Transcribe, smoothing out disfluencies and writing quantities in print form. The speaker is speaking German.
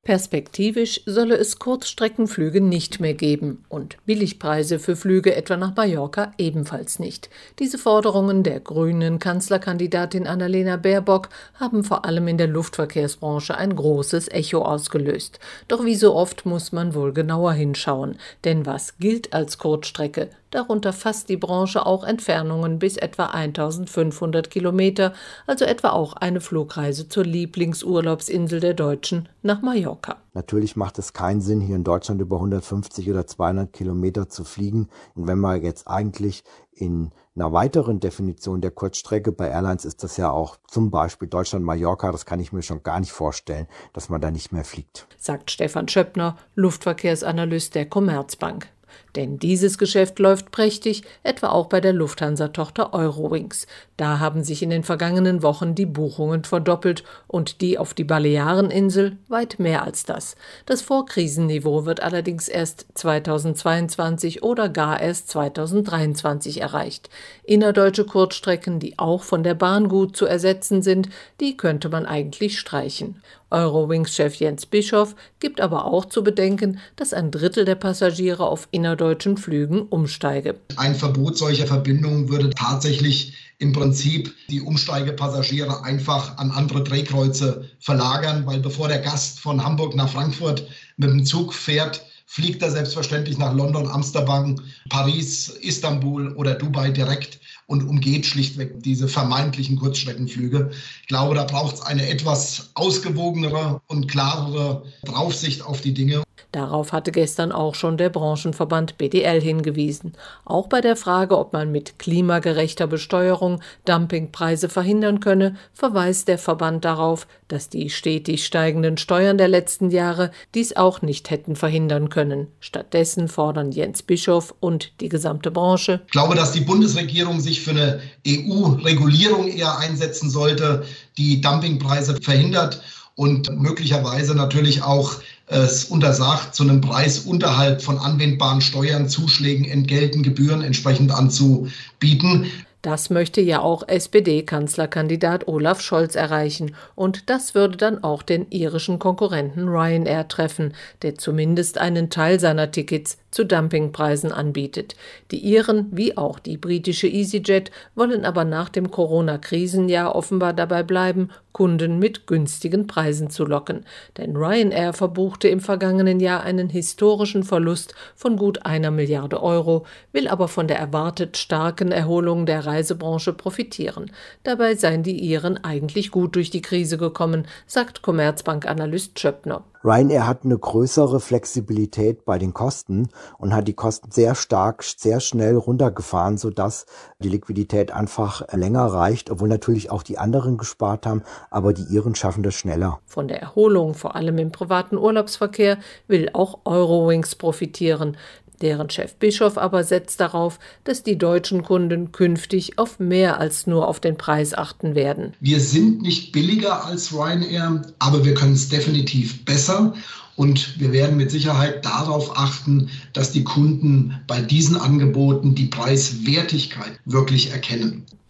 Perspektivisch solle es Kurzstreckenflüge nicht mehr geben und Billigpreise für Flüge etwa nach Mallorca ebenfalls nicht. Diese Forderungen der grünen Kanzlerkandidatin Annalena Baerbock haben vor allem in der Luftverkehrsbranche ein großes Echo ausgelöst. Doch wie so oft muss man wohl genauer hinschauen, denn was gilt als Kurzstrecke? Darunter fasst die Branche auch Entfernungen bis etwa 1500 Kilometer, also etwa auch eine Flugreise zur Lieblingsurlaubsinsel der Deutschen nach Mallorca. Natürlich macht es keinen Sinn, hier in Deutschland über 150 oder 200 Kilometer zu fliegen. Und wenn man jetzt eigentlich in einer weiteren Definition der Kurzstrecke, bei Airlines ist das ja auch zum Beispiel Deutschland-Mallorca, das kann ich mir schon gar nicht vorstellen, dass man da nicht mehr fliegt. Sagt Stefan Schöppner, Luftverkehrsanalyst der Commerzbank. Denn dieses Geschäft läuft prächtig, etwa auch bei der Lufthansa-Tochter Eurowings. Da haben sich in den vergangenen Wochen die Buchungen verdoppelt und die auf die Baleareninsel weit mehr als das. Das Vorkrisenniveau wird allerdings erst 2022 oder gar erst 2023 erreicht. Innerdeutsche Kurzstrecken, die auch von der Bahn gut zu ersetzen sind, die könnte man eigentlich streichen. Eurowings-Chef Jens Bischoff gibt aber auch zu bedenken, dass ein Drittel der Passagiere auf innerdeutschen Flügen umsteige. Ein Verbot solcher Verbindungen würde tatsächlich im Prinzip die Umsteigepassagiere einfach an andere Drehkreuze verlagern, weil bevor der Gast von Hamburg nach Frankfurt mit dem Zug fährt, fliegt er selbstverständlich nach London, Amsterdam, Paris, Istanbul oder Dubai direkt und umgeht schlichtweg diese vermeintlichen Kurzstreckenflüge. Ich glaube, da braucht es eine etwas ausgewogenere und klarere Draufsicht auf die Dinge. Darauf hatte gestern auch schon der Branchenverband BDL hingewiesen. Auch bei der Frage, ob man mit klimagerechter Besteuerung Dumpingpreise verhindern könne, verweist der Verband darauf, dass die stetig steigenden Steuern der letzten Jahre dies auch nicht hätten verhindern können. Stattdessen fordern Jens Bischoff und die gesamte Branche: Ich glaube, dass die Bundesregierung sich für eine EU-Regulierung eher einsetzen sollte, die Dumpingpreise verhindert und möglicherweise natürlich auch es untersagt, zu einem Preis unterhalb von anwendbaren Steuern, Zuschlägen, Entgelten, Gebühren entsprechend anzubieten. Das möchte ja auch SPD-Kanzlerkandidat Olaf Scholz erreichen. Und das würde dann auch den irischen Konkurrenten Ryanair treffen, der zumindest einen Teil seiner Tickets zu Dumpingpreisen anbietet. Die Iren, wie auch die britische EasyJet, wollen aber nach dem Corona-Krisenjahr offenbar dabei bleiben, Kunden mit günstigen Preisen zu locken. Denn Ryanair verbuchte im vergangenen Jahr einen historischen Verlust von gut 1 Milliarde Euro, will aber von der erwartet starken Erholung der Reisebranche profitieren. Dabei seien die Iren eigentlich gut durch die Krise gekommen, sagt Commerzbank-Analyst Schöppner. Ryanair hat eine größere Flexibilität bei den Kosten und hat die Kosten sehr stark, sehr schnell runtergefahren, sodass die Liquidität einfach länger reicht, obwohl natürlich auch die anderen gespart haben, aber die Iren schaffen das schneller. Von der Erholung, vor allem im privaten Urlaubsverkehr, will auch Eurowings profitieren. Deren Chef Bischoff aber setzt darauf, dass die deutschen Kunden künftig auf mehr als nur auf den Preis achten werden. Wir sind nicht billiger als Ryanair, aber wir können es definitiv besser. Und wir werden mit Sicherheit darauf achten, dass die Kunden bei diesen Angeboten die Preiswertigkeit wirklich erkennen.